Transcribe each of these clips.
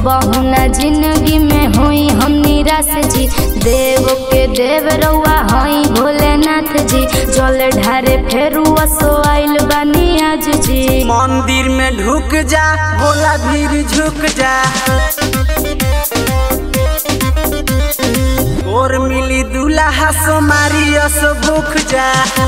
कबहू ना जिंदगी में होई हम निराश जी। देव के देव रउआ हई भोलेनाथ जी। जल ढारे फेरू असो आइल बानी आज जी। मंदिर में ढुक जा भोला भीड़ झुक जा। और मिली दूल्हा सो मारी असो भूख जा।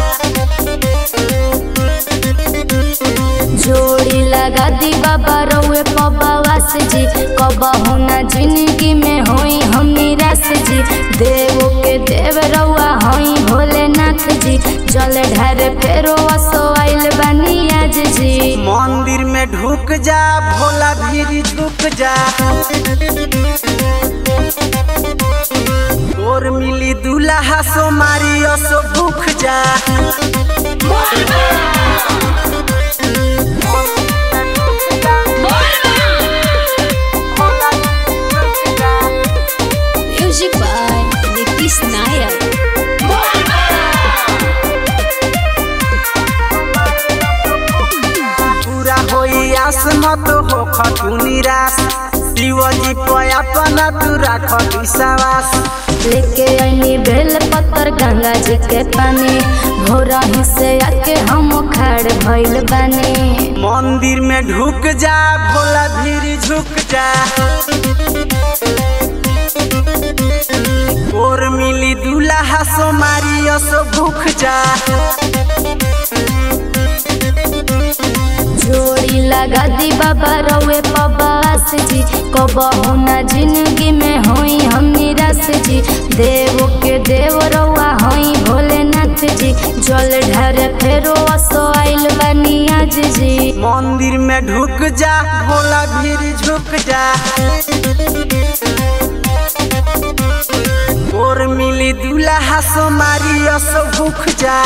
जोड़ी लगा दी बाबा रउए पबावास जी। कबहू ना जिंदगी में होई हम निराश जी। देव के देव रउआ हई भोलेनाथ जी। जल ढारे फेरो असो आइल बानी आज जी। मंदिर में ढुक जा भोला भीड़ झुक जा। और मिली दूल्हा सो मारी असो भूख जा। Music by Nitish Nayak. पूरा होई आस मत हो खतु निराश। शिवजी पे अपना तू राख विश्वास। लेके आईनी बेल पत्तर गंगा जी के पानी। भोरा ही से आके हम खड़ भइल बानी। मंदिर में ढुक जा भोला भीड़ झुक जा। और मिली दूल्हा सो मारी असो भूख जा। जोड़ी लगा दी बाबा रउए पबास जी। कबहू ना जिंदगी में होई हम निराश जी। देव के देव रउआ हई भोलेनाथ जी। जल ढारे फेरो असो आइल बानी आज जी। मंदिर में ढुक जा भोला भीड़ झुक जा। और मिली दूल्हा सो मारी असो भूख जा।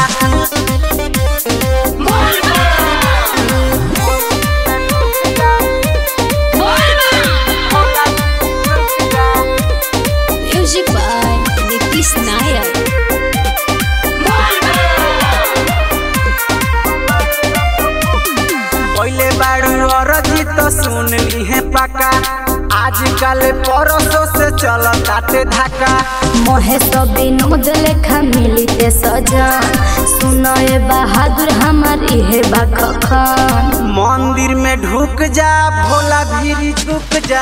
Music by Nitish Nayak. पहले बारू अरजी तो सुन ली है पक्का। आजकल परसों से चल ताटे धाका। मोहे सब विनोद लेखा मिली ते सजन। सुनए बहादुर हमार इहे बखन। मंदिर में ढुक जा भोला भीड़ झुक जा।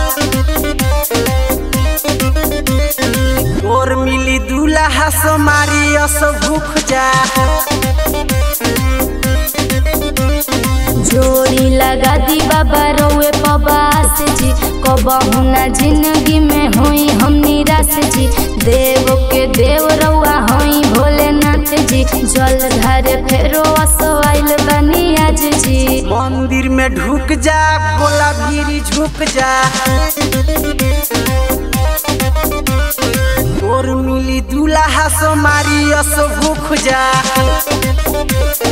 और मिली दूल्हा सो मारी असो भूख जा। जोड़ी लगा दी बाबा रउए पबास जी। कबहू ना जिंदगी में होई हम निराश जी। देव के देव रउआ हई भोलेनाथ जी। जल ढारे फेरो असो आइल बानी आज जी। मंदिर में ढुक जा भोला भीड़ झुक जा। और मिली दूल्हा सो मारी असो भूख जा।